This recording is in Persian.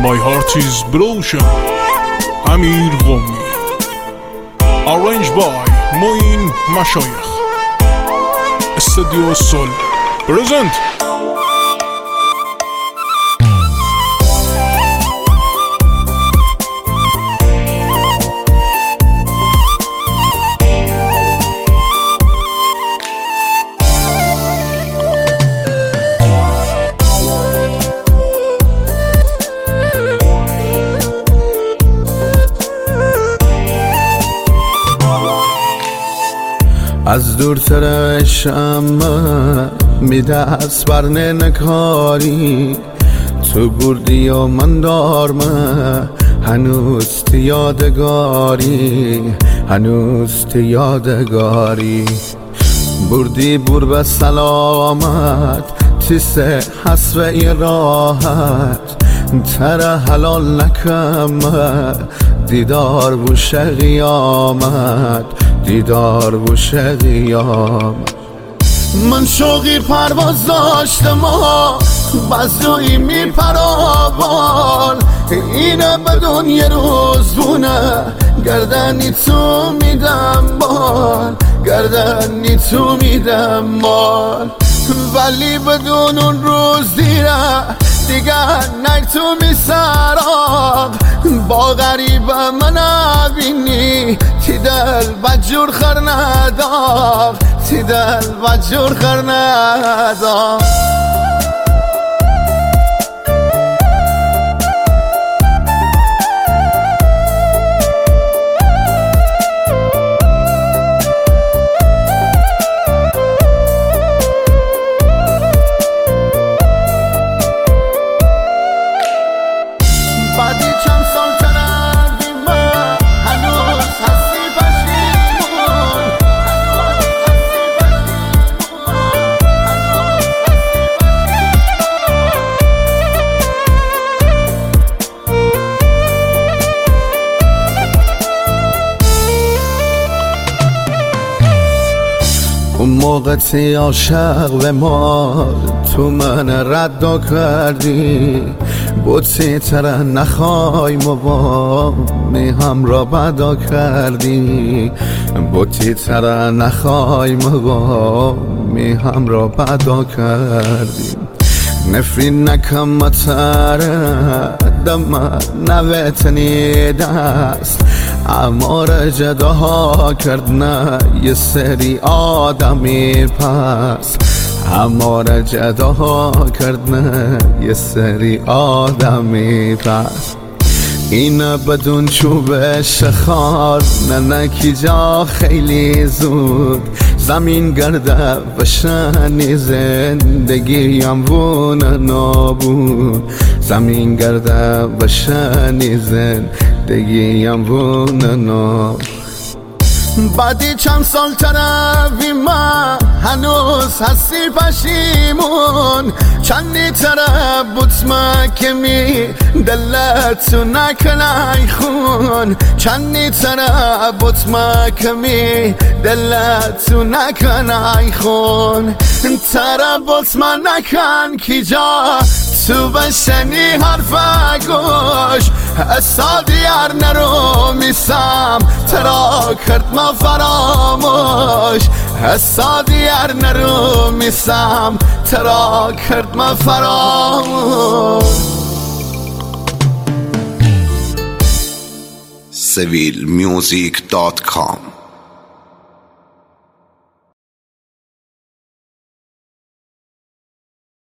My heart is broken. امیر قمی. Arranged by معین مشایخ. استودیو سول present. از دورتر شمع می دست بر نکاری تو بردی و من دارمه هنوز تی یادگاری هنوز تی یادگاری بردی بر به سلامت تیسه حسب ای راحت تره حلال نکمه دیدار بوش قیامت دیدار بوش قیامت من شوقی پرواز داشتم بزوی می پرابال اینه بدون یه روز بونه گردنی تو میدم بال گردنی تو میدم بال ولی بدون اون روز دیره دیگر نگ تو می سراب با غریب من نبینی تی دل بجور خر ندار تی دل بجور خر ندار اون موقع تی عاشق به ما تو من رد کردی بوتی تره نخوای با می هم را بدا کردی بوتی تره نخوای با می هم را بدا کردی نفرین نکم تره دم نویتنی دست امار جداها کرد نه یه سری آدمی پس امار جداها کرد نه یه سری آدمی پس اینه بدون چوب شخار نه کی جا خیلی زود زمین گرده بشنی زندگیم وونه نابود زمین گرده بشنی زندگیم وونه نابود بعدی چند سال تروی من هنوز هستی پشیمون چندی تره بطمه که می دلتو نکنه خون چندی تره بطمه که می دلتو نکنه خون تره بطمه نکن کی جا تو بشنی حرف گوش اصادی هر نرو میسم ترا کرد ما فراموش اصادی هر نرو میسم ترا کرد ما فراموش civilmusic.com